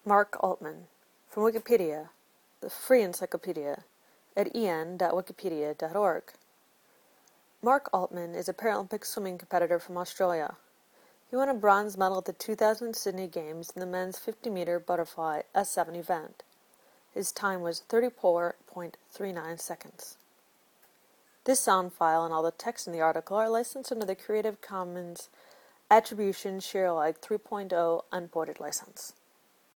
Mark Altman, from Wikipedia, the free encyclopedia, at en.wikipedia.org. Mark Altman is a Paralympic swimming competitor from Australia. He won a bronze medal at the 2000 Sydney Games in the men's 50-meter butterfly S7 event. His time was 34.39 seconds. This sound file and all the text in the article are licensed under the Creative Commons Attribution Share Alike 3.0 Unported license.